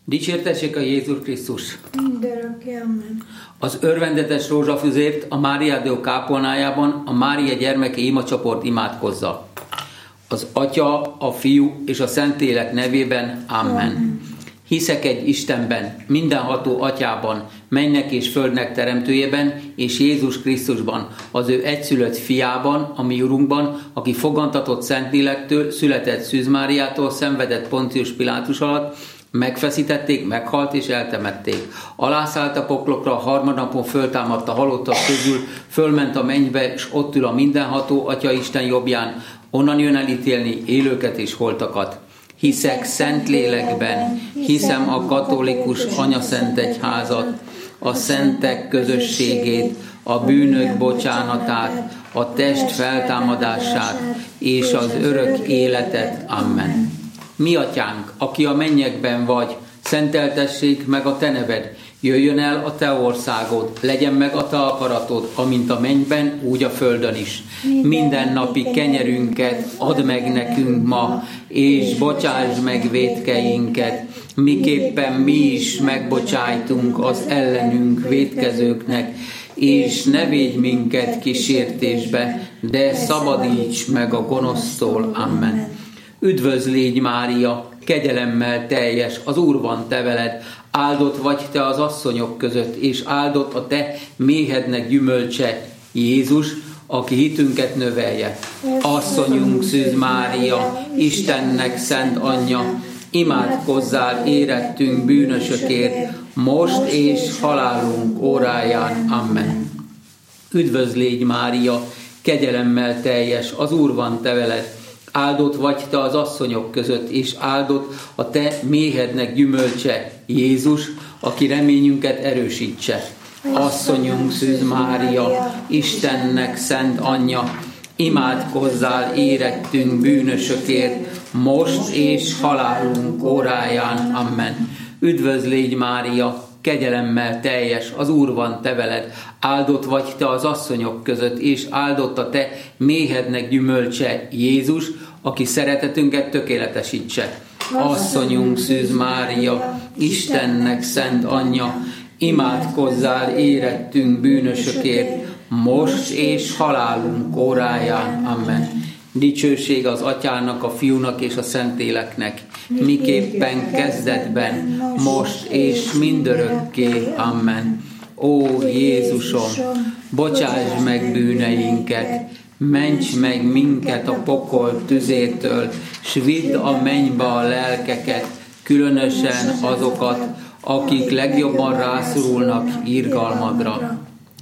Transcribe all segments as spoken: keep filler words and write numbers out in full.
Dicsértessék a Jézus Krisztus! Mindörökké, amen. Az örvendetes rózsafüzért a Máriádó kápolnájában a Mária gyermeke imacsoport imádkozza. Az Atya, a Fiú és a Szentlélek nevében, amen. Amen. Hiszek egy Istenben, mindenható Atyában, mennek és földnek teremtőjében, és Jézus Krisztusban, az ő egyszülött fiában, a mi Urunkban, aki fogantatott Szentlélektől, született Szűz Máriától, szenvedett Poncius Pilátus alatt, megfeszítették, meghalt és eltemették. Alászállt a poklokra, a harmadnapon föltámadt a halottak közül, fölment a mennybe, és ott ül a mindenható Atya Isten jobbján, onnan jön elítélni élőket és holtakat. Hiszek Szentlélekben, hiszem a katolikus anyaszent egyházat, a szentek közösségét, a bűnök bocsánatát, a test feltámadását és az örök életet. Amen. Mi Atyánk, aki a mennyekben vagy, szenteltessék meg a te neved, jöjjön el a te országod, legyen meg a te akaratod, amint a mennyben, úgy a földön is. Minden napi kenyerünket add meg nekünk ma, és bocsásd meg vétkeinket, miképpen mi is megbocsájtunk az ellenünk vétkezőknek, és ne védj minket kísértésbe, de szabadíts meg a gonosztól. Amen. Üdvözl légy, Mária, kegyelemmel teljes, az Úr van te veled, áldott vagy te az asszonyok között, és áldott a te méhednek gyümölcse, Jézus, aki hitünket növelje. Asszonyunk Szűz Mária, Istennek szent anyja, imádkozzál érettünk bűnösökért, most és halálunk óráján. Amen. Üdvözl légy, Mária, kegyelemmel teljes, az Úr van te veled, áldott vagy te az asszonyok között, és áldott a te méhednek gyümölcse, Jézus, aki reményünket erősítse. Asszonyunk Szűz Mária, Istennek szent anyja, imádkozzál érettünk bűnösökért, most és halálunk óráján. Amen. Üdvözl légy, Mária, kegyelemmel teljes, az Úr van te veled, áldott vagy te az asszonyok között, és áldott a te méhednek gyümölcse, Jézus, aki szeretetünket tökéletesítse. Asszonyunk Szűz Mária, Istennek szent anyja, imádkozzál érettünk bűnösökért, most és halálunk óráján. Amen. Dicsőség az Atyának, a Fiúnak és a Szentléleknek, miképpen kezdetben, most és mindörökké. Amen. Ó Jézusom, bocsásd meg bűneinket, ments meg minket a pokol tüzétől, s vidd a mennybe a lelkeket, különösen azokat, akik legjobban rászorulnak irgalmadra.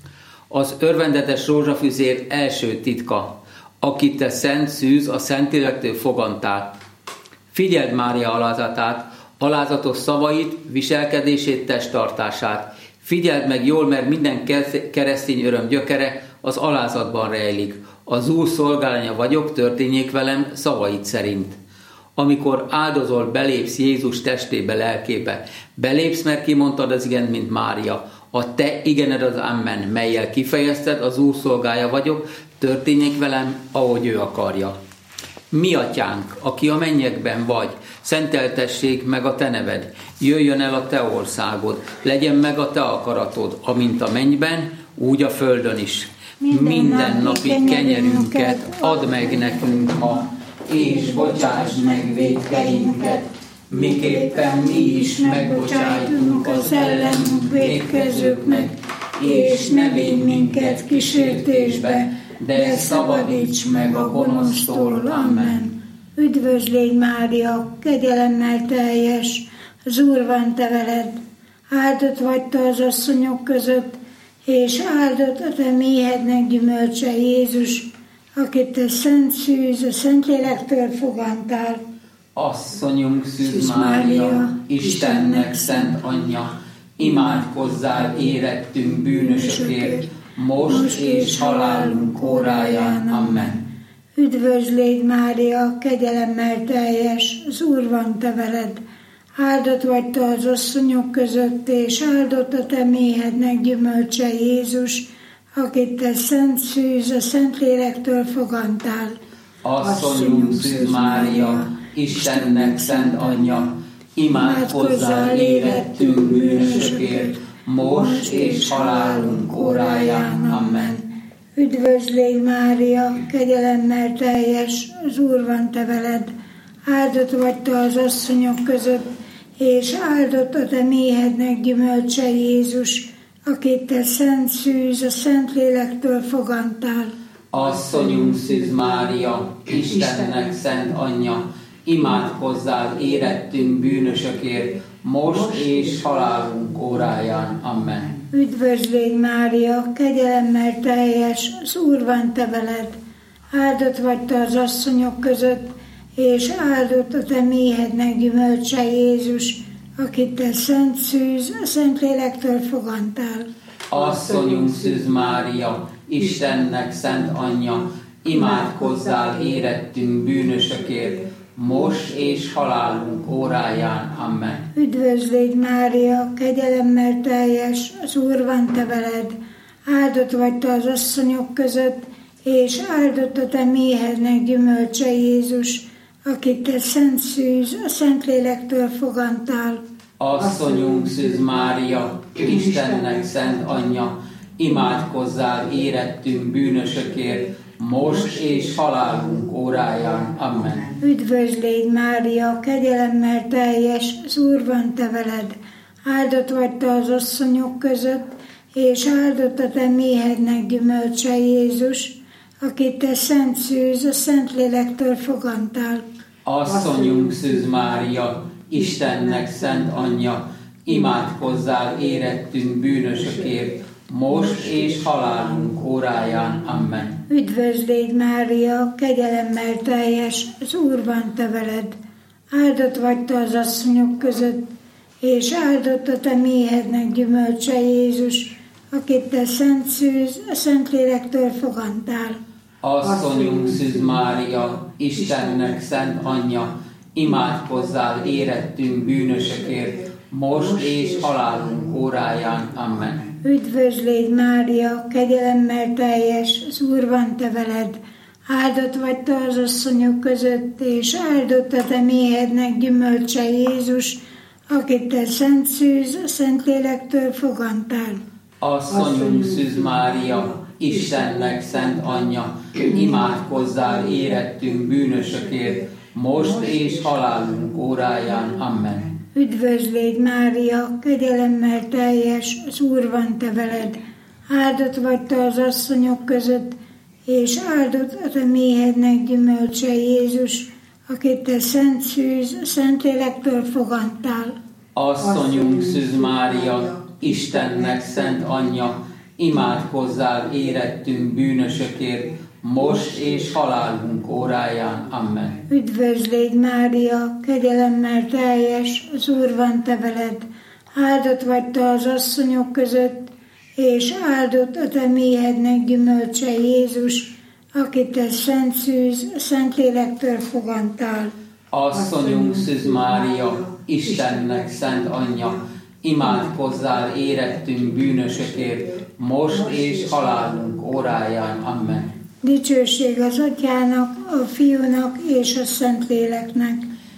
Az örvendetes rózsafüzér első titka, akit te Szent Szűz a Szentlélektől fogantál. Figyeld Mária alázatát, alázatos szavait, viselkedését, testtartását. Figyeld meg jól, mert minden keresztény öröm gyökere az alázatban rejlik. Az Úr szolgálánya vagyok, történjék velem szavait szerint. Amikor áldozol, belépsz Jézus testébe, lelkébe. Belépsz, mert kimondtad az igent, mint Mária. A te igened az amen, mellyel kifejezted, az Úr szolgája vagyok, történjék velem, ahogy ő akarja. Mi Atyánk, aki a mennyekben vagy, szenteltessék meg a te neved, jöjjön el a te országod, legyen meg a te akaratod, amint a mennyben, úgy a földön is. Minden napi kenyerünket add meg nekünk ma, és bocsásd meg vétkeinket, miképpen mi is megbocsájtunk az ellenünk vétkezőknek, és ne védj minket kísértésbe, de szabadíts meg a gonosztól. Amen. Üdvözl légy, Mária, kegyelemmel teljes, az Úr van te veled, áldott vagy te az asszonyok között, és áldott a te méhednek gyümölcse, Jézus, akit te Szent Szűz a Szentlélektől fogantál. Asszonyunk Szűz Mária, Istennek szent anyja, imádkozzál érettünk bűnösökért, most és halálunk óráján. Amen. Üdvözl légy, Mária, kegyelemmel teljes, az Úr van te veled, áldott vagy te az asszonyok között, és áldott a te méhednek gyümölcse, Jézus, akit te Szent Szűz a Szentlélektől fogantál. Asszonyunk Szűz Mária, Istennek szent anyja, imádkozzál érettünk bűnösökért, most és halálunk óráján. Amen. Üdvözlégy Mária, kegyelemmel teljes, az Úr van te veled, áldott vagy te az asszonyok között, és áldott a te méhednek gyümölcse Jézus, akit te szent szűz, a Szentlélektől fogantál. Asszonyunk Szűz Mária, Istennek szent anyja, imádkozzál érettünk bűnösökért, most és halálunk óráján. Amen. Üdvözlégy Mária, kegyelemmel teljes, az Úr van te veled, áldott vagy te az asszonyok között, és áldott a te méhednek gyümölcse Jézus, akit te szent szűz, a Szentlélektől fogantál. Asszonyunk Szűz Mária, Istennek szent anyja, imádkozzál érettünk bűnösökért, most és halálunk óráján. Amen. Üdvözlégy Mária, kegyelemmel teljes, az Úr van te veled, áldott vagy te az asszonyok között, és áldott a te méhednek gyümölcse Jézus, akit te szent szűz, a Szentlélektől fogantál. Asszonyunk Szűz Mária, Istennek szent anyja, imádkozzál érettünk bűnösökért, most és halálunk óráján. Amen. Üdvözlégy Mária, kegyelemmel teljes, az Úr van te veled, áldott vagy te az asszonyok között, és áldott a te méhednek gyümölcse Jézus, akit te szent szűz, a Szentlélektől fogantál. Asszonyunk Szűz Mária, Istennek szent anyja, imádkozzál érettünk bűnösökért, most és halálunk óráján. Amen. Üdvözlégy Mária, kegyelemmel teljes, az Úr van te veled, áldott vagy te az asszonyok között, és áldott a te méhednek gyümölcse Jézus, akit te szent szűz, a Szentlélektől fogantál. Asszonyunk Szűz Mária, Istennek szent anyja, imádkozzál érettünk bűnösökért, most és halálunk óráján. Amen. Üdvözlégy Mária, kegyelemmel teljes, az Úr van te veled, áldott vagy te az asszonyok között, és áldott a te méhednek gyümölcse Jézus, akit te szent szűz, a Szentlélektől fogantál. Asszonyunk Szűz Mária, Istennek szent anyja, imádkozzál érettünk bűnösökért, most és halálunk óráján. Amen. Üdvözlégy Mária, kegyelemmel teljes, az Úr van te veled, áldott vagy te az asszonyok között, és áldott a te méhednek gyümölcse Jézus, akit te szent szűz, a Szentlélektől fogantál. Asszonyunk Szűz Mária, Istennek szent anyja, imádkozzál érettünk bűnösökért, most és halálunk óráján. Amen. Üdvözlégy Mária, kegyelemmel teljes, az Úr van te veled, áldott vagy te az asszonyok között, és áldott a te méhednek gyümölcse Jézus, akit te szent szűz, a Szentlélektől fogantál. Asszonyunk Szűz Mária, Istennek szent anyja, imádkozzál érettünk bűnösökért, most és halálunk óráján. Amen. Dicsőség az Atyának, a Fiúnak és a Szentléleknek.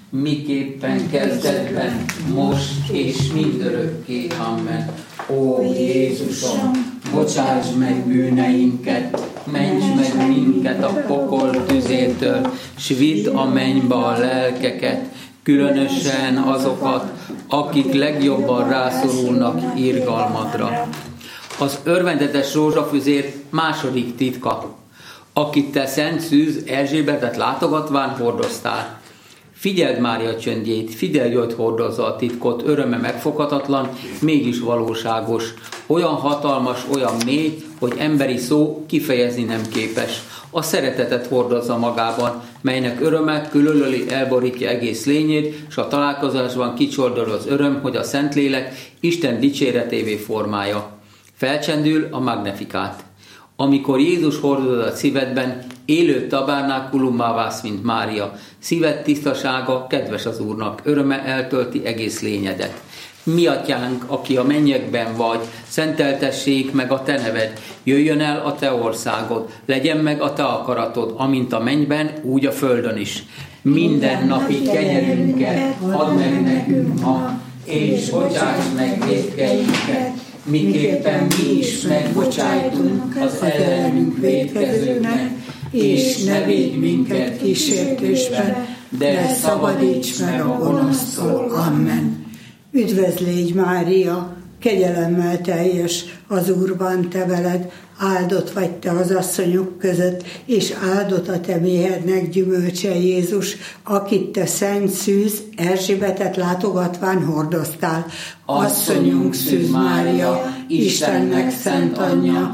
Miképpen kezdetben, most és mindörökké. Amen. Ó Jézusom, bocsáss meg bűneinket, ments meg minket a pokol tüzétől, s vidd a mennybe a lelkeket, különösen azokat, akik legjobban rászorulnak irgalmadra. Az örvendetes rózsafüzér második titka, akit te szent szűz Erzsébetet látogatván hordoztál. Figyeld Mária csöndjét, figyelj, hogy hordozza a titkot, öröme megfoghatatlan, mégis valóságos, olyan hatalmas, olyan mély, hogy emberi szó kifejezni nem képes. A szeretetet hordozza magában, melynek öröme különöli elborítja egész lényét, s a találkozásban kicsordol az öröm, hogy a Szentlélek Isten dicséretévé formája. Felcsendül a Magnifikát. Amikor Jézus hordozod a szívedben, élő tabernákulummá válsz, mint Mária. Szíved tisztasága kedves az Úrnak, öröme eltölti egész lényedet. Mi atyánk, aki a mennyekben vagy, szenteltessék meg a te neved, jöjjön el a te országod, legyen meg a te akaratod, amint a mennyben, úgy a földön is. minden napi kenyerünket add meg nekünk ma, és bocsáss meg vétkeinket, miképpen mi is megbocsájtunk az ellenünk vétkezőknek, és ne védj minket kísértésben, de szabadíts meg a gonosztól. Amen. Üdvözlégy Mária, kegyelemmel teljes, az Úr van te veled, áldott vagy te az asszonyok között, és áldott a te méhednek gyümölcse Jézus, akit te szent szűz Erzsébetet látogatván hordoztál. Asszonyunk Szűz Mária, Istennek szent anyja,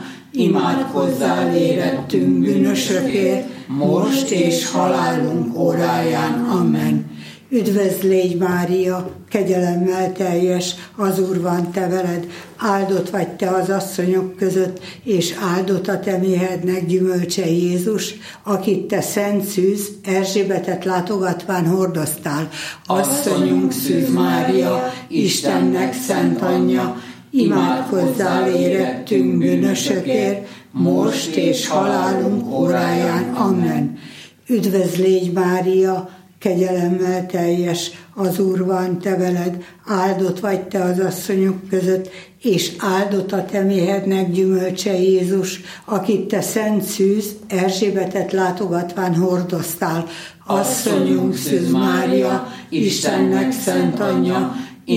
imádkozzál érettünk bűnösökért, most és halálunk óráján. Amen. Üdvözlégy Mária, kegyelemmel teljes, az Úr van te veled, áldott vagy te az asszonyok között, és áldott a te méhednek gyümölcse Jézus, akit te szent szűz Erzsébetet látogatván hordoztál. Asszonyunk Szűz Mária, Istennek szent anyja, imádkozzál érettünk bűnösökért, most és halálunk óráján. Amen. Üdvözlégy Mária, kegyelemmel teljes, az Úr van te veled, áldott vagy te az asszonyok között, és áldott a te méhednek gyümölcse Jézus, akit te szent szűz Erzsébetet látogatván hordoztál. Asszonyunk Szűz Mária, Istennek szent anyja,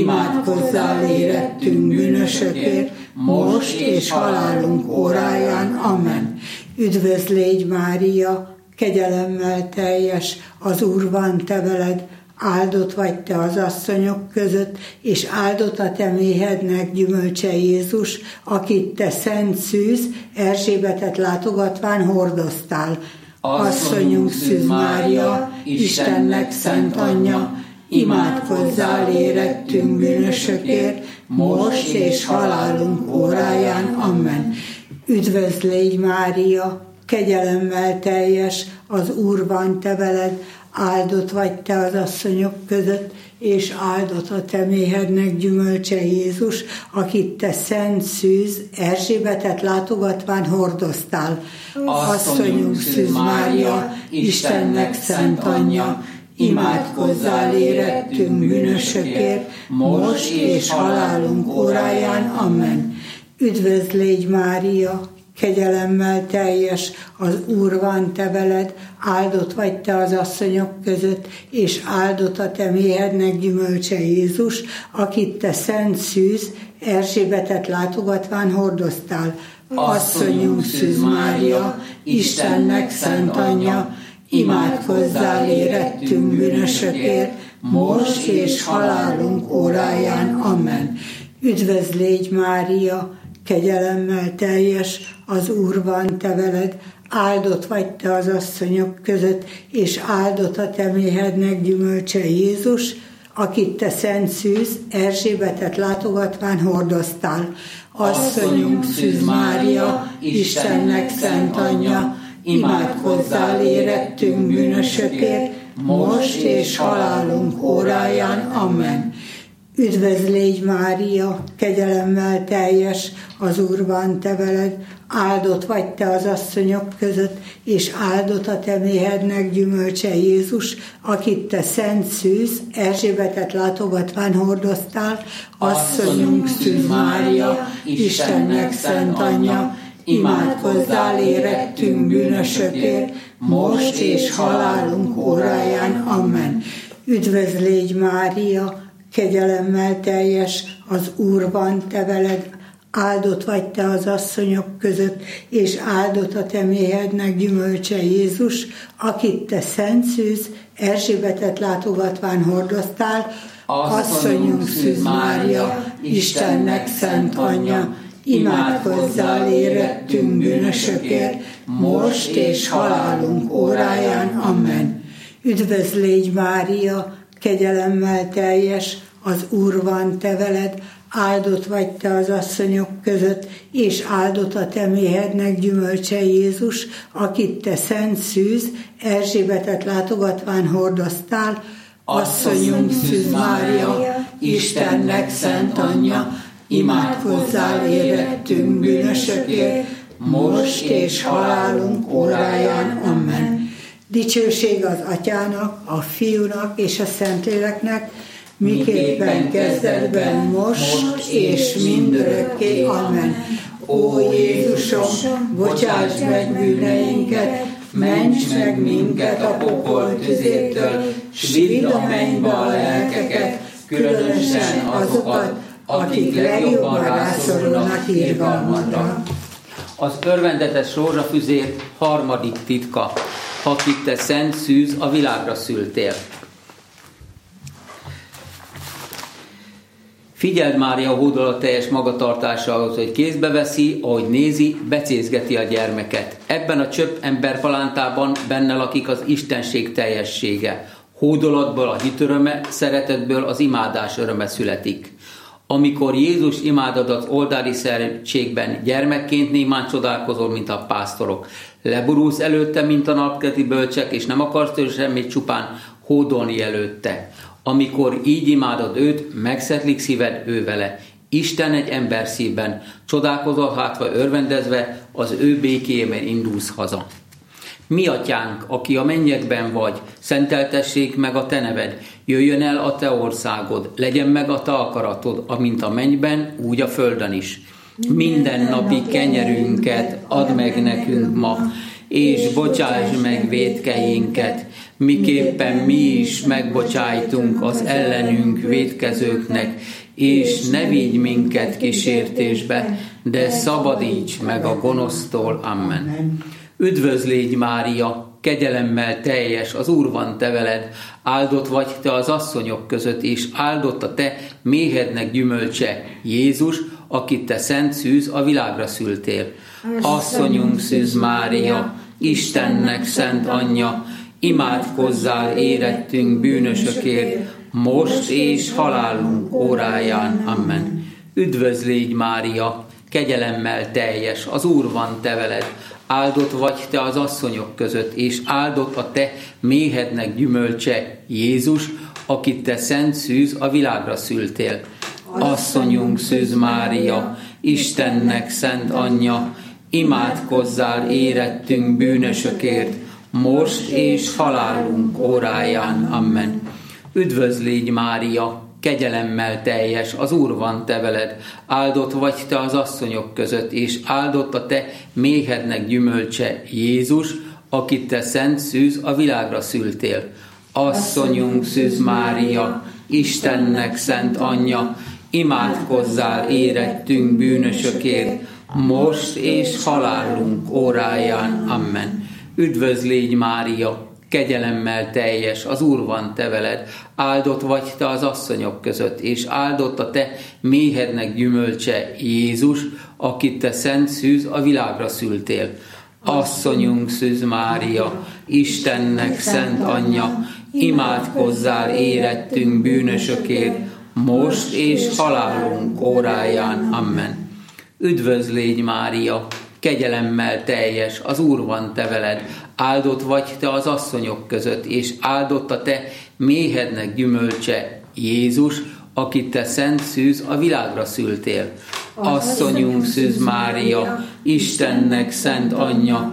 imádkozzál érettünk bűnösökért, most és halálunk óráján. Amen. Üdvözlégy Mária, kegyelemmel teljes, az Úr van te veled, áldott vagy te az asszonyok között, és áldott a te méhednek gyümölcse Jézus, akit te szent szűz Erzsébetet látogatván hordoztál. Asszonyunk Szűz Mária, Istennek szent anyja, imádkozzál érettünk bűnösökért, most és halálunk óráján. Amen. Üdvözlégy Mária, kegyelemmel teljes, az Úr van te veled, áldott vagy te az asszonyok között, és áldott a te méhednek gyümölcse Jézus, akit te szent szűz Erzsébetet látogatván hordoztál. Asszonyunk Szűz Mária, Istennek szent anyja, imádkozzál érettünk bűnösökért, most és halálunk óráján. Amen. Üdvözlégy Mária, kegyelemmel teljes, az Úr van te veled, áldott vagy te az asszonyok között, és áldott a te méhednek gyümölcse Jézus, akit te szent szűz Erzsébetet látogatván hordoztál. Asszonyunk Szűz Mária, Istennek szent anyja, imádkozzál érettünk bűnösökért, most és halálunk óráján. Amen. Üdvözlégy Mária, kegyelemmel teljes, az Úr van te veled, áldott vagy te az asszonyok között, és áldott a te méhednek gyümölcse Jézus, akit te szent szűz Erzsébetet látogatván hordoztál. Asszonyunk Szűz Mária, Istennek szent anyja, imádkozzál érettünk bűnösökért, most és halálunk óráján. Amen. Üdvözlégy Mária, kegyelemmel teljes, az Úr van te veled, áldott vagy te az asszonyok között, és áldott a te méhednek gyümölcse Jézus, akit te szent szűz Erzsébetet látogatván hordoztál. Asszonyunk Szűz Mária, Istennek szent anyja, imádkozzál érettünk bűnösökért, most és halálunk óráján. Amen. Üdvözlégy Mária, kegyelemmel teljes, az Úr van te veled, áldott vagy te az asszonyok között, és áldott a te méhednek gyümölcse Jézus, akit te szent szűz Erzsébetet látogatván hordoztál. Asszonyunk Szűz Mária, Istennek szent anyja, imádkozzál érettünk bűnösökért, most és halálunk óráján. Amen. Üdvözlégy Mária, kegyelemmel teljes, az Úr van te veled, áldott vagy te az asszonyok között, és áldott a te méhednek gyümölcse Jézus, akit te szent szűz Erzsébetet látogatván hordoztál. Asszonyunk Szűz Mária, Istennek szent anyja, imádkozzál érettünk bűnösökért, most és halálunk óráján. Amen. Dicsőség az Atyának, a Fiúnak és a Szentléleknek, miképpen kezdetben, most és mindörökké. Amen. Ó Jézusom, bocsáss meg bűneinket, ments meg minket a pokol tüzétől, s vidd a mennybe a lelkeket, különösen azokat, akik legjobban rászorulnak irgalmadra. Az örvendetes rózsafüzér harmadik titka, akit te szent szűz a világra szültél. Figyeld Mária hódolat teljes magatartásához, hogy kézbe veszi, ahogy nézi, becézgeti a gyermeket. Ebben a csöpp ember palántában benne lakik az istenség teljessége. Hódolatból a hit öröme, szeretetből az imádás öröme születik. Amikor Jézus imádod az oltári szentségben, gyermekként némán csodálkozol, mint a pásztorok. Leborulsz előtte, mint a napkelti bölcsek, és nem akarsz tőle semmit, csupán hódolni előtte. Amikor így imádod őt, megszetlik szíved ő vele. Isten egy ember szívben, csodálkozol hátva örvendezve, az ő békéjében indulsz haza. Mi atyánk, aki a mennyekben vagy, szenteltessék meg a te neved, jöjjön el a te országod, legyen meg a te akaratod, amint a mennyben, úgy a földön is. Minden napi kenyerünket add meg nekünk ma, és bocsáss meg vétkeinket, miképpen mi is megbocsájtunk az ellenünk vétkezőknek, és ne vigy minket kísértésbe, de szabadíts meg a gonosztól. Amen. Üdvözlégy Mária, kegyelemmel teljes, az Úr van te veled, áldott vagy te az asszonyok között, és áldott a te méhednek gyümölcse, Jézus, akit te szent szűz a világra szültél. Asszonyunk Szűz Mária, Istennek szent anyja, imádkozzál érettünk bűnösökért, most és halálunk óráján. Amen. Üdvözlégy Mária, kegyelemmel teljes, az Úr van te veled, áldott vagy te az asszonyok között, és áldott a te méhednek gyümölcse, Jézus, akit te szent szűz a világra szültél. Asszonyunk Szűz Mária, Istennek szent anyja, imádkozzál érettünk bűnösökért, most és halálunk óráján. Amen. Üdvözlégy Mária, kegyelemmel teljes, az Úr van te veled, áldott vagy te az asszonyok között, és áldott a te méhednek gyümölcse, Jézus, akit te szent szűz a világra szültél. Asszonyunk Szűz Mária, Istennek szent anyja, imádkozzál érettünk bűnösökért, most és halálunk óráján. Amen. Üdvözlégy Mária, kegyelemmel teljes, az Úr van te veled, áldott vagy te az asszonyok között, és áldott a te méhednek gyümölcse, Jézus, akit te szent szűz a világra szültél. Asszonyunk Szűz Mária, Istennek szent anyja, imádkozzál érettünk bűnösökért, most és halálunk óráján. Amen. Üdvözlégy Mária, kegyelemmel teljes, az Úr van te veled, áldott vagy te az asszonyok között, és áldott a te méhednek gyümölcse, Jézus, akit te szent szűz a világra szültél. Asszonyunk Szűz Mária, Istennek szent anyja,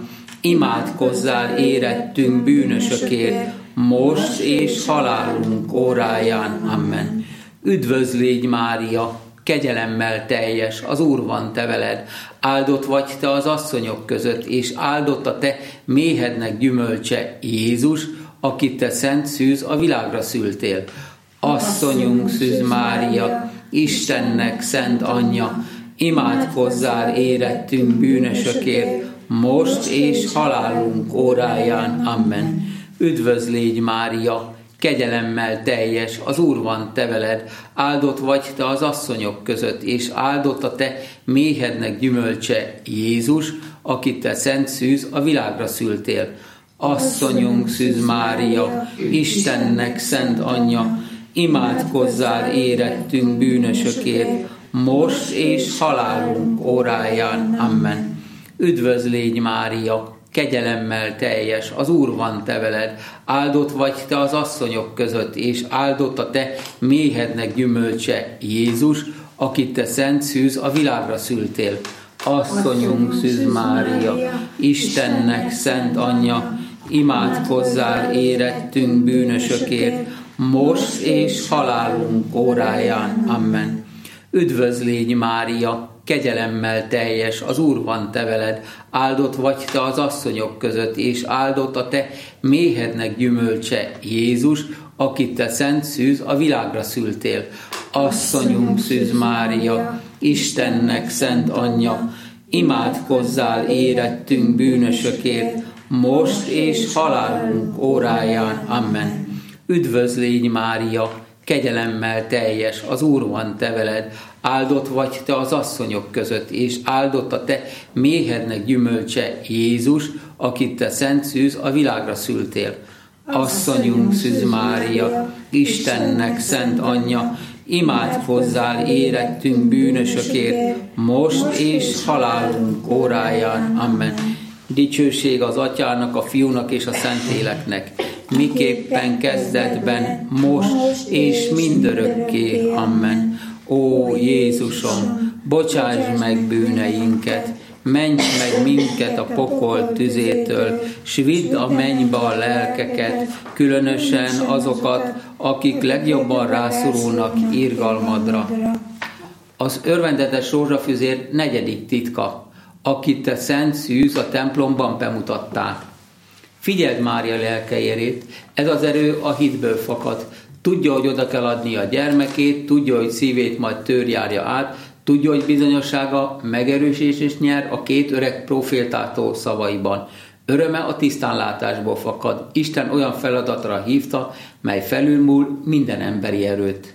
imádkozzál érettünk bűnösökért, most és halálunk óráján. Amen. Üdvözlégy Mária, kegyelemmel teljes, az Úr van te veled, áldott vagy te az asszonyok között, és áldott a te méhednek gyümölcse, Jézus, akit te szent szűz a világra szültél. Asszonyunk Szűz Mária, Istennek szent anyja, imádkozzál érettünk bűnösökért, most és halálunk óráján. Amen. Üdvözlégy Mária, kegyelemmel teljes, az Úr van te veled, áldott vagy te az asszonyok között, és áldott a te méhednek gyümölcse, Jézus, akit te szent szűz a világra szültél. Asszonyunk Szűz Mária, Istennek szent anyja, imádkozzál érettünk bűnösökért, most és halálunk óráján. Amen. Üdvözlégy Mária, kegyelemmel teljes, az Úr van te veled, áldott vagy te az asszonyok között, és áldott a te méhednek gyümölcse, Jézus, akit te szent szűz a világra szültél. Asszonyunk Szűz Mária, Istennek szent anyja, imádkozzál érettünk bűnösökért, most és halálunk óráján. Amen. Üdvözl légy, Mária, kegyelemmel teljes, az Úr van te veled, áldott vagy te az asszonyok között, és áldott a te méhednek gyümölcse, Jézus, akit te szent szűz a világra szültél. Asszonyunk Szűz Mária, Istennek szent anyja, imádkozzál érettünk bűnösökért, most és halálunk óráján. Amen. Üdvözl légy, Mária, kegyelemmel teljes, az Úr van te veled, áldott vagy te az asszonyok között, és áldott a te méhednek gyümölcse, Jézus, akit te szent szűz a világra szültél. Asszonyunk Szűz Mária, Istennek szent anyja, imádkozzál érettünk bűnösökért, most és halálunk óráján. Amen. Dicsőség az Atyának, a Fiúnak és a Szentléleknek, miképpen kezdetben, most és mindörökké. Amen. Ó Jézusom, bocsáss meg bűneinket, menj meg minket a pokol tüzétől, s vidd a mennybe a lelkeket, különösen azokat, akik legjobban rászorulnak irgalmadra. Az örvendetes rózsafüzér negyedik titka, akit te szent szűz a templomban bemutattál. Figyeld Mária lelkeérét, ez az erő a hitből fakad. Tudja, hogy oda kell adni a gyermekét, tudja, hogy szívét majd tör járja át, tudja, hogy bizonyossága megerősítést nyer a két öreg profétától szavaiban. Öröme a tisztánlátásból fakad. Isten olyan feladatra hívta, mely felülmúl minden emberi erőt.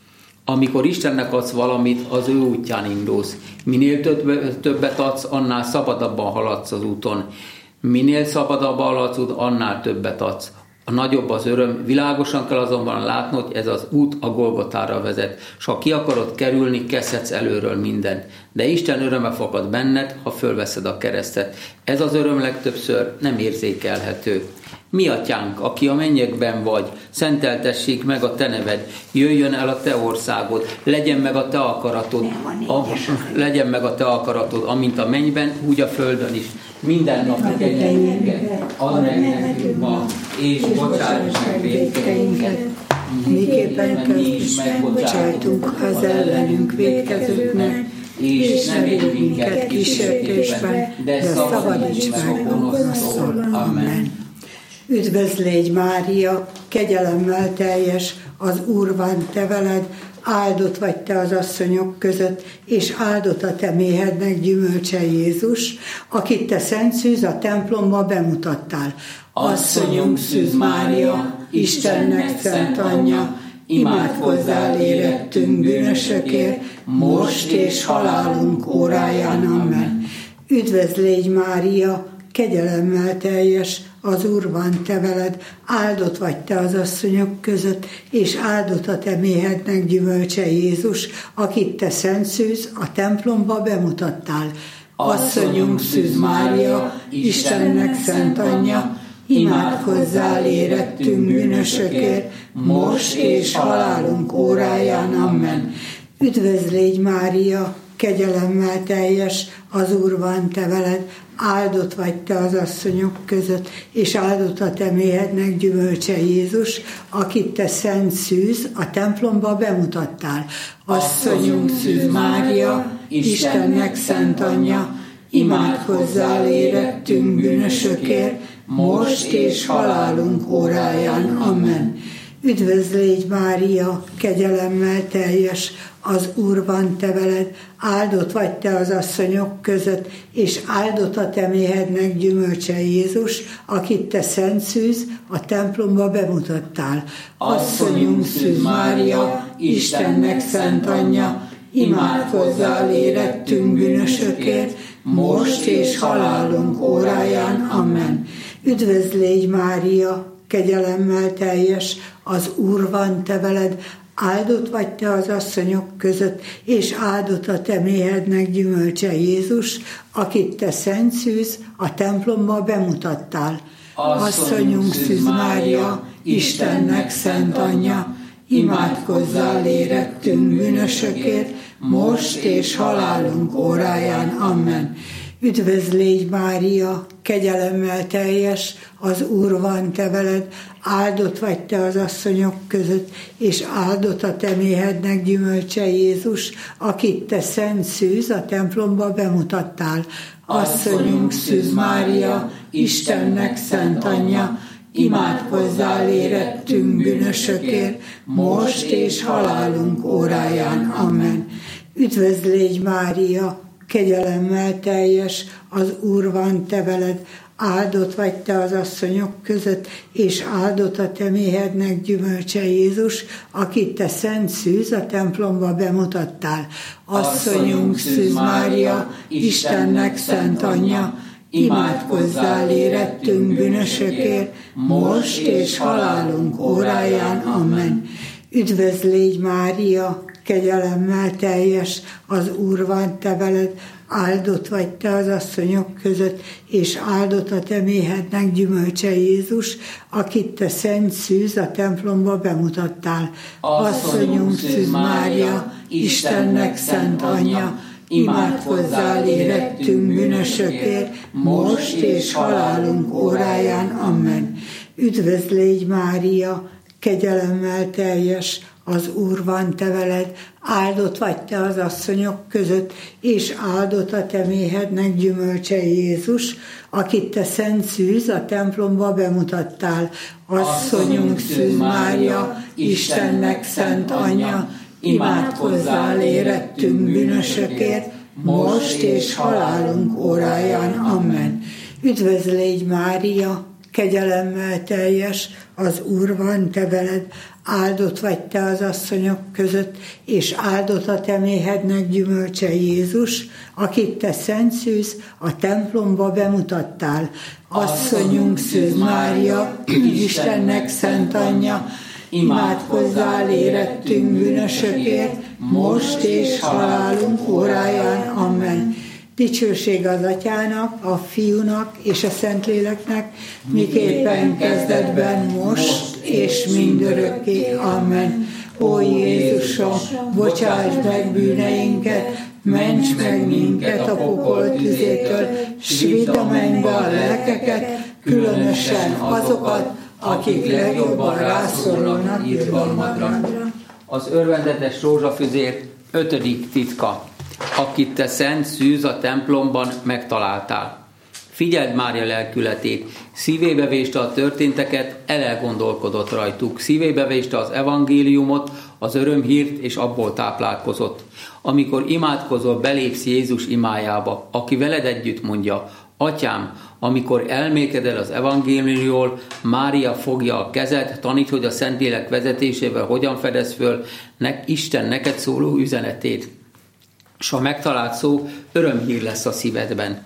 Amikor Istennek adsz valamit, az ő útján indulsz. Minél többet adsz, annál szabadabban haladsz az úton. Minél szabadabban haladsz, annál többet adsz. A nagyobb az öröm, világosan kell azonban látnod, hogy ez az út a Golgotára vezet, s ha ki akarod kerülni, kezdhetsz előről mindent. De Isten öröme fakad benned, ha fölveszed a keresztet. Ez az öröm legtöbbször nem érzékelhető. Mi Atyánk, aki a mennyekben vagy, szenteltessék meg a te neved, jöjjön el a te országod, legyen meg a te akaratod, a, legyen meg a te akaratod, amint a mennyben, úgy a földön is. Minden nap kenyerünket add meg nekünk ma, és bocsáss meg vétkeinket, miképpen mi is megbocsájtunk az ellenünk vétkezőknek, és ne védj minket kísértésben, de szabadíts meg a gonosztól. Amen. Üdvözl légy, Mária, kegyelemmel teljes, az Úr van te veled, áldott vagy te az asszonyok között, és áldott a te méhednek gyümölcse, Jézus, akit te szent szűz a templomba bemutattál. Asszonyunk Szűz Mária, Istennek szent anyja, imádkozzál érettünk bűnösökért, most és halálunk óráján. Amen. Üdvözl légy, Mária, kegyelemmel teljes, az Úr van te veled, áldott vagy te az asszonyok között, és áldott a te méhednek gyümölcse, Jézus, akit te szent szűz a templomba bemutattál. Asszonyunk Szűz Mária, Istennek szent anyja, imádkozzál érettünk bűnösökért, most és halálunk óráján. Amen. Üdvözl légy, Mária, kegyelemmel teljes, az Úr van te veled, áldott vagy te az asszonyok között, és áldott a te méhednek gyümölcse, Jézus, akit te szent szűz a templomba bemutattál. Asszonyunk Szűz Mária, Istennek szent anyja, imádkozzál érettünk bűnösökért, most és halálunk óráján. Amen. Üdvözl légy, Mária, kegyelemmel teljes, az Úr van te veled, áldott vagy te az asszonyok között, és áldott a te méhednek gyümölcse, Jézus, akit te szent szűz a templomba bemutattál. Asszonyunk Szűz Mária, Istennek szent anyja, imádkozzál érettünk bűnösökért, most és halálunk óráján. Amen. Üdvözl légy, Mária, kegyelemmel teljes, az Úr van te veled, áldott vagy te az asszonyok között, és áldott a te méhednek gyümölcse, Jézus, akit te szent szűz a templomba bemutattál. Asszonyunk Szűz Mária, Istennek szent anyja, imádkozzál érettünk bűnösökért, most és halálunk óráján. Amen. Üdvözl légy Mária, kegyelemmel teljes, az Úr van te veled, áldott vagy te az asszonyok között, és áldott a te méhednek gyümölcse Jézus, akit te szent szűz a templomba bemutattál. Asszonyunk Szűz Mária, Istennek szent anyja, imádkozzál érettünk bűnösökért, most és halálunk óráján. Amen. Üdvözl légy Mária, kegyelemmel teljes, az Úr van te veled, áldott vagy te az asszonyok között, és áldott a te méhednek gyümölcse Jézus, akit te szent szűz a templomba bemutattál. Asszonyunk Szűz Mária, Istennek szent anyja, imádkozzál érettünk bűnösökért, most és halálunk óráján. Amen. Üdvözl légy Mária, kegyelemmel teljes, az Úr van te veled, áldott vagy te az asszonyok között, és áldott a te méhednek gyümölcse Jézus, akit te szent szűz a templomba bemutattál. Asszonyunk Szűz Mária, Istennek szent anyja, imádkozzál érettünk bűnösökért, most és halálunk óráján. Amen. Üdvözl légy Mária, kegyelemmel teljes, az Úr van te veled, áldott vagy te az asszonyok között, és áldott a te méhednek gyümölcse Jézus, akit te szent szűz a templomba bemutattál. Asszonyunk Szűz Mária, Istennek szent anyja, imádkozzál érettünk bűnösökért, most és halálunk óráján. Amen. Üdvözl légy Mária, kegyelemmel teljes, az Úr van te veled, áldott vagy te az asszonyok között, és áldott a te méhednek gyümölcse Jézus, akit te szent szűz a templomba bemutattál. Asszonyunk Szűz Mária, Istennek szent anyja, imádkozzál érettünk bűnösökért, most és halálunk óráján. Amen. Dicsőség az Atyának, a Fiúnak és a Szentléleknek, miképpen kezdetben, most és mindörökké. Amen. Ó Jézusom, bocsáss meg bűneinket, ments meg minket a pokol tüzétől, s vidd a mennybe a lelkeket, különösen azokat, akik legjobban rászorulnak irgalmadra. Az örvendetes rózsafüzér ötödik titka, akit te szent szűz a templomban megtaláltál. Figyeld Mária lelkületét, szívébe véste a történteket, elgondolkodott rajtuk, szívébe véste az evangéliumot, az örömhírt, és abból táplálkozott. Amikor imádkozol, belépsz Jézus imájába, aki veled együtt mondja: Atyám, amikor elmékedel az evangéliumról, Mária fogja a kezed, tanít, hogy a Szentlélek vezetésével hogyan fedez föl nek Isten neked szóló üzenetét. S a megtalált szó örömhír lesz a szívedben.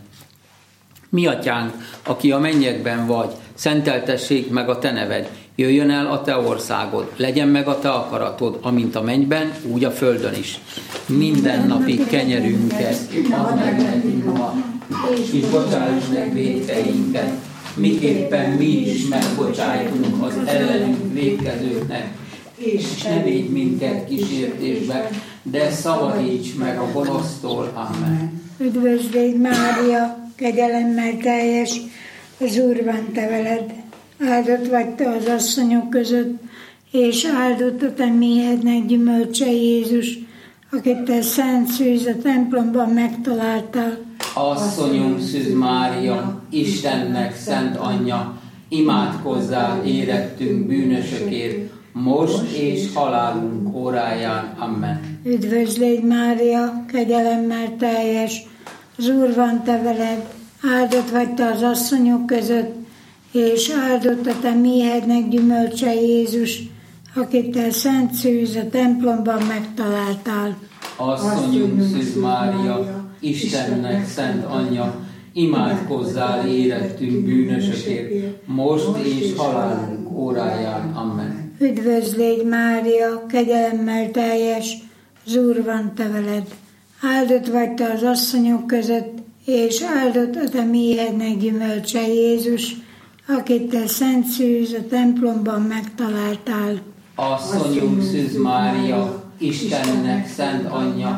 Mi atyánk, aki a mennyekben vagy, szenteltessék meg a te neved, jöjjön el a te országod, legyen meg a te akaratod, amint a mennyben, úgy a földön is. Minden napi kenyerünket add meg nekünk ma, és bocsáss meg vétkeinket, miképpen mi is megbocsájtunk az ellenünk vétkezőknek, és ne védj minket kísértésbe, de szabadíts meg a gonosztól. Amen. Üdvözl légy Mária, kegyelemmel teljes, az Úr van te veled, áldott vagy te az asszonyok között, és áldott a te méhednek gyümölcse Jézus, akit te szent szűz a templomban megtaláltál. Asszonyunk Szűz Mária, Istennek szent anyja, imádkozzál érettünk bűnösökért, most és halálunk óráján. Amen. Üdvözl légy Mária, kegyelemmel teljes, az Úr van te veled, áldott vagy te az asszonyok között, és áldott a te méhednek gyümölcse Jézus, akit te szent szűz a templomban megtaláltál. Asszonyunk Szűz Mária, Istennek szent anyja, imádkozzál érettünk bűnösökért, most és halálunk óráján. Amen. Üdvözl légy Mária, kegyelemmel teljes, az Úr van te veled, áldott vagy te az asszonyok között, és áldott a te méhednek gyümölcse Jézus, akit te szent szűz a templomban megtaláltál. Asszonyunk Szűz Mária, Istennek szent anyja,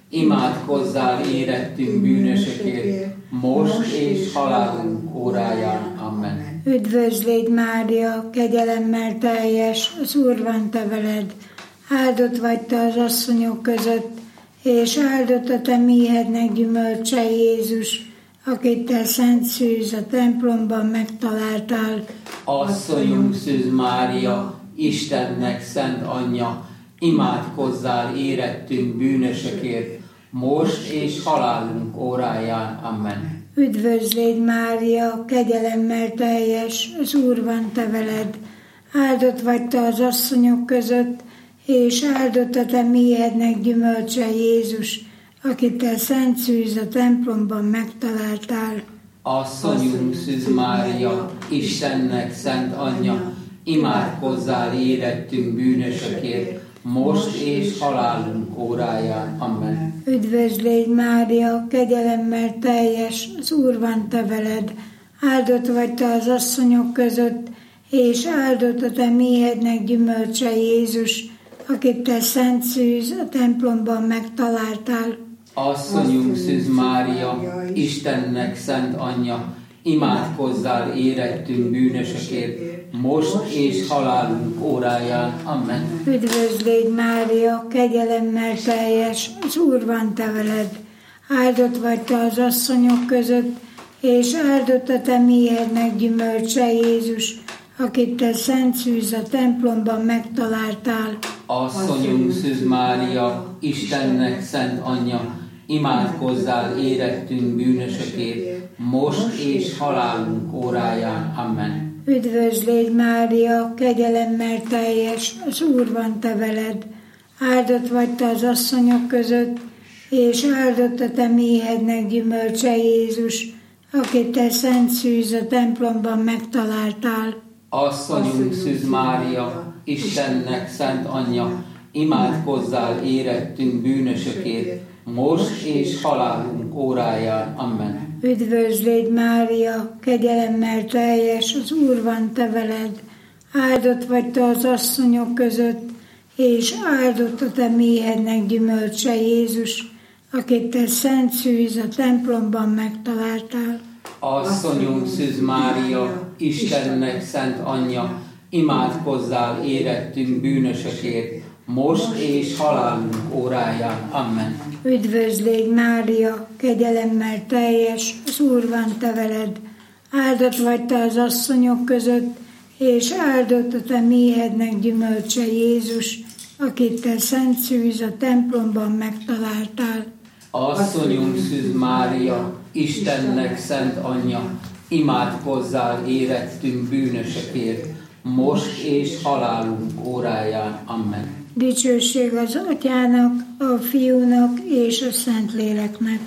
imádkozzál érettünk bűnösökért, most és halálunk óráján. Amen. Üdvözlégy Mária, kegyelemmel teljes, az Úr van te veled, áldott vagy te az asszonyok között, és áldott a te méhednek gyümölcse Jézus, akit te szent szűz a templomban megtaláltál. Asszonyunk Szűz Mária, Istennek szent anyja, imádkozzál érettünk bűnösökért, most és halálunk óráján. Amen. Üdvözlégy Mária, kegyelemmel teljes, az Úr van te veled, áldott vagy te az asszonyok között, és áldott a te méhednek gyümölcse Jézus, akit te szent szűz a templomban megtaláltál. Asszonyunk Szűz Mária, Istennek szent anyja, imádkozzál érettünk bűnösökért, most és halálunk óráján. Amen. Üdvözlégy Mária, kegyelemmel teljes, az Úr van te veled, áldott vagy te az asszonyok között, és áldott a te méhednek gyümölcse Jézus, akit te szent szűz a templomban megtaláltál. Asszonyunk Szűz Mária, Istennek szent anyja, imádkozzál érettünk bűnösökért, most és halálunk óráján. Amen. Üdvözlégy Mária, kegyelemmel teljes, az Úr van te veled, áldott vagy te az asszonyok között, és áldott a te méhednek gyümölcse Jézus, akit te szent szűz a templomban megtaláltál. Asszonyunk Szűz Mária, Istennek szent anyja, imádkozzál érettünk bűnösökért, most és halálunk óráján. Amen. Üdvözlégy Mária, kegyelemmel teljes, az Úr van te veled, áldott vagy te az asszonyok között, és áldott a te méhednek gyümölcse Jézus, akit te szent szűz a templomban megtaláltál. Asszonyunk Szűz Mária, Istennek szent anyja, imádkozzál érettünk bűnösökért, most és halálunk óráján. Amen. Üdvözlégy Mária, kegyelemmel teljes, az Úr van te veled, áldott vagy te az asszonyok között, és áldott a te méhednek gyümölcse Jézus, akit te szent szűz a templomban megtaláltál. Asszonyunk Szűz Mária, Istennek szent anyja, imádkozzál érettünk bűnösökért, most és halálunk óráján. Amen. Üdvözlégy Mária, kegyelemmel teljes, az Úr van te veled, áldott vagy te az asszonyok között, és áldott a te méhednek gyümölcse Jézus, akit te szent szűz a templomban megtaláltál. Asszonyunk Szűz Mária, Istennek szent anyja, imádkozzál érettünk bűnösökért, most és halálunk óráján. Amen. Dicsőség az Atyának, a Fiúnak és a Szentléleknek.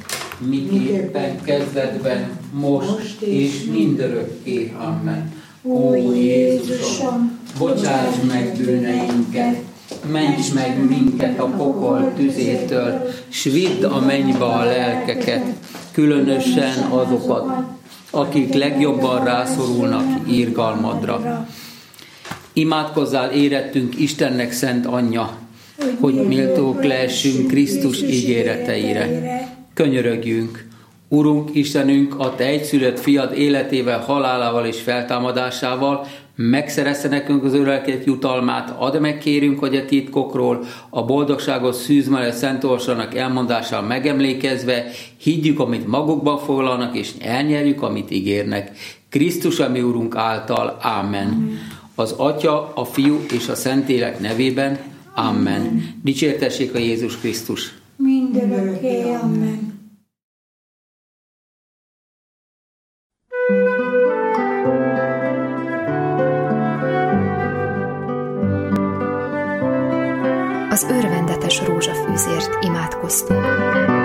Miképpen kezdetben, most és mindörökké. Amen. Ó Jézusom, bocsáss meg bűneinket, ments meg minket a pokol tüzétől, s vidd a mennybe a lelkeket, különösen azokat, akik legjobban rászorulnak irgalmadra. Imádkozzál érettünk Istennek szent anyja, hogy méltók lehessünk Krisztus ígéreteire. Könyörögjünk! Urunk Istenünk, a te egyszülött fiad életével, halálával és feltámadásával megszerezte nekünk az örökké jutalmát, add meg kérünk, hogy a titkokról, a boldogságos szűz mellett szent orsának elmondásával megemlékezve higgyük, amit magukban foglalnak, és elnyerjük, amit ígérnek. Krisztus, a mi Urunk által. Ámen. Az Atya, a Fiú és a Szentlélek nevében. Amen. Dicsértessék a Jézus Krisztus. Mindörökké. Amen. Az örvendetes rózsafűzért imádkoztunk.